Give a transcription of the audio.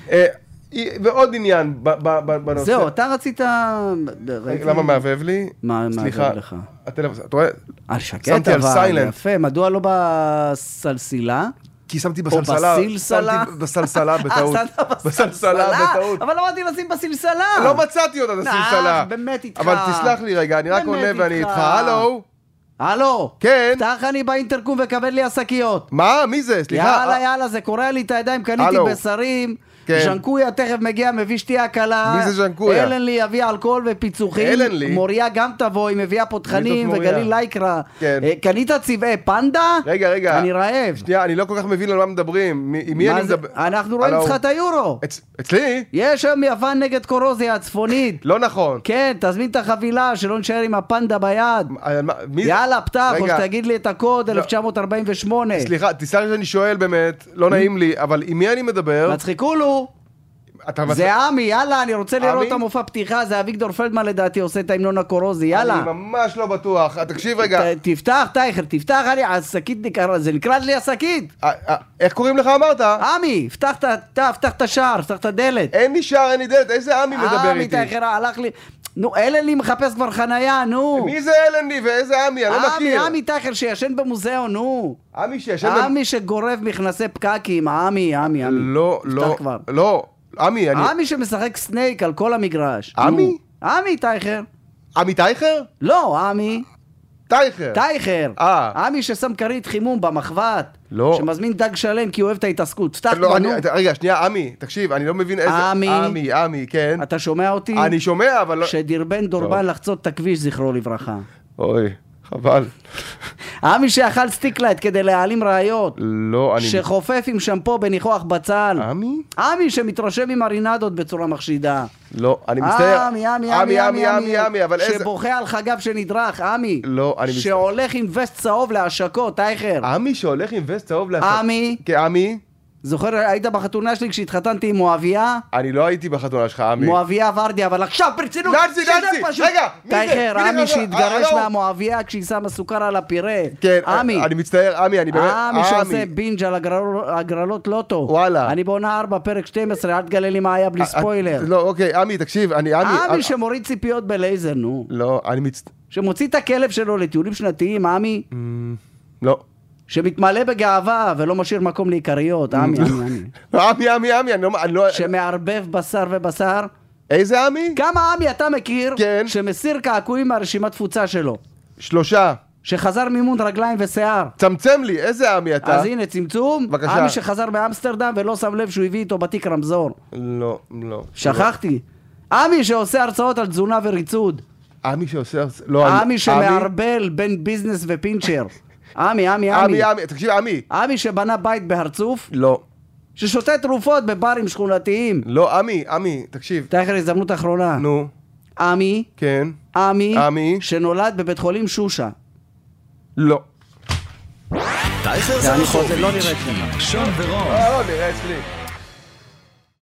ועוד עניין בנושא. זהו, אתה רצית... למה מעבב לי? מה מעבב לך? אתה רואה? שקט אבל, יפה, מדוע לא בסלסילה? כי שמתי בסלסלה. או בסלסלה? בסלסלה בטעות. בסלסלה בטעות. אבל לא אמרתי לשים בסלסלה. לא מצאתי אותה בסלסלה. באמת איתך. אבל תסלח לי רגע, אני רק עונה ואני איתך. הלו? הלו? כן. פתח אני באינטרקום וכבד לי השקיות. מה? מי זה? סליחה. יאללה, זה קורא לי את הידיים, קניתי בשרים. ז'נקויה תכף מגיע, מביא שתייה קלה. מי זה ז'נקויה? אלן לי יביא אלכוהול ופיצוחים. אלן לי? מוריה גם תבוא, היא מביאה פותחנים וגליל לייקרה. קנית צבעי פנדה? רגע. אני רעב. שנייה, אני לא כל כך מבין על מה מדברים. עם מי אני מדבר? אנחנו רואים לך את היורו. אצלי? יש היום יוון נגד קורוזיה הצפונית. לא נכון. כן, תזמין את החבילה, שלא נשאר עם הפנדה ביד. יאללה, פתח, או שתגיד לי את הקוד 1948. סליחה, תסלח לי שאני שואל באמת, לא נעים לי, אבל עם מי אני מדבר? מצחיקו לו. זה עמי, יאללה, אני רוצה לראות את המופע פתיחה, זה אביגדור פלדמן לדעתי עושה את ההמנון הקורוזי, יאללה. אני ממש לא בטוח, תקשיב רגע. תפתח, טייכר, תפתח, השקית נקרא, זה נקרא לי השקית. איך קוראים לך אמרת? עמי, פתח את השער, פתח את הדלת. אין לי שער, אין לי דלת, איזה עמי מדבר איתי? עמי, טייכר, הלך לי... נו, אלן לי מחפש כבר חנייה, נו. מי זה אלן לי ואיזה עמי? אני לא מכיר. עמי טייכר שישן במוזיאון, נו. עמי שישן עמי שגורב מכנסי פקקים, עמי. לא. עמי שמשחק סנייק על כל המגרש. עמי? עמי טייכר. עמי טייכר? לא, עמי. טייכר. עמי ששם כרית חימום במחבת. לא. שמזמין דג שלם כי הוא אוהב את ההתעסקות. רגע, שנייה, עמי, תקשיב, אני לא מבין איזה... עמי, כן. אתה שומע אותי? אני שומע, אבל לא... שדרבן דורבן לחצות את הכביש, זכרו לברכה. אוי, חבל. עמי שאכל סטיקלייט כדי להעלים ראיות. לא, אני... שחופף עם שמפו בניחוח בצל. עמי? עמי שמתרשם עם הרינדות בצורה מחשידה. לא, אני מצטער. עמי, אבל איזה... שבוכה על חגב שנדרך, עמי. לא, אני מצטער. שהולך עם וסט צהוב להשקות, טייכר. עמי שהולך עם וסט צהוב להשקות. עמי. עמי? זוכר, היית בחתונה שלי כשהתחתנתי עם מואביה? אני לא הייתי בחתונה שלך, עמי. מואביה ורדי, אבל עכשיו ברצינות. נאצי, רגע, טייכר, עמי שהתגרש מהמואביה כשהיא שמה סוכר על הפירה. כן, עמי. אני מצטער, עמי, אני באמת... עמי שעושה בינג' על הגרלות לוטו. וואלה. אני בעונה 4, פרק 12, אל תגלה לי מה היה בלי ספוילר. לא, אוקיי, עמי, תקשיב, עמי שמוריד ציפיות בלייזר, נו. לא, שמוציא את הכלב שלו לטיולים שנתיים, עמי. לא. שמתמלא בגאווה ולא משאיר מקום לעיקריות, עמי. עמי, אני לא... שמערבב בשר ובשר. איזה עמי? כמה עמי אתה מכיר? כן. שמסיר קעקועים מהרשימת תפוצה שלו? 3. שחזר מימון רגליים ושיער. צמצם לי, איזה עמי אתה? אז הנה, צמצום. בבקשה. עמי שחזר מאמסטרדם ולא שם לב שהוא הביא איתו בתיק רמזור. לא. שכחתי. עמי שעושה הרצאות על תזונה וריצוד. עמי שעושה... לא, עמי שמערבל בין ביזנס ופינצ'ר. עמי. תקשיב, עמי. עמי שבנה בית בהרצוף? לא. ששותה תרופות בברים שכונתיים? לא, עמי, תקשיב. תאחר הזדמנות אחרונה. נו. עמי? כן. עמי? שנולד בבית חולים שושה? לא. טייכר זה אני חוזר, לא נראה אצלך. שון ורון. לא נראה אצלי.